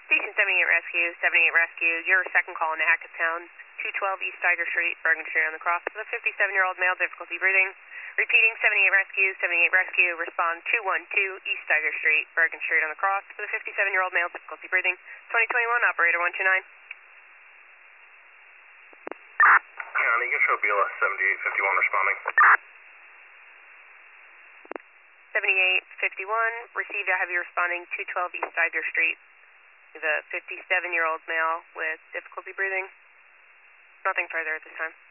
Station 78 Rescue, 78 Rescue, your second call into Hackettstown, 212 East Steiger Street, Bergen Street on the cross with a 57-year-old male, difficulty breathing. Repeating, 78 Rescue, 78 Rescue, respond 212 East Steiger Street, Bergen Street on the cross with a 57-year-old male, difficulty breathing. 2021, operator 129. County, Control BLS 7851 responding. 7851, received, I have you responding 212 East Steiger Street. We have a 57-year-old male with difficulty breathing. Nothing further at this time.